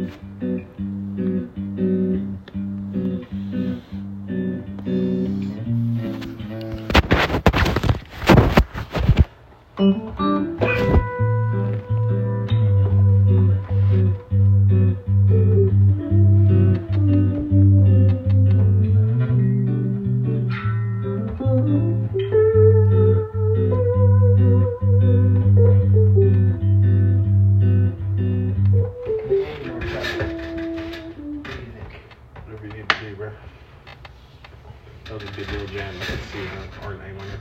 That was a good little jam. You can see our name on it.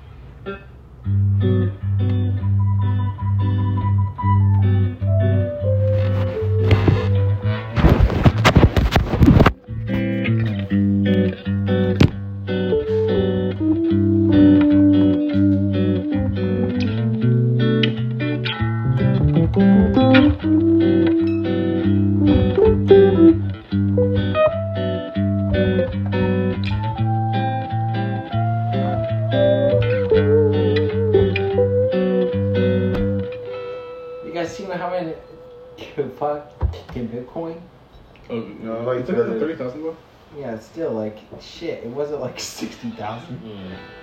You guys seen how many fuck in Bitcoin? Oh, no, like 30,000 bucks? Yeah, it's still like shit. It wasn't like 60,000.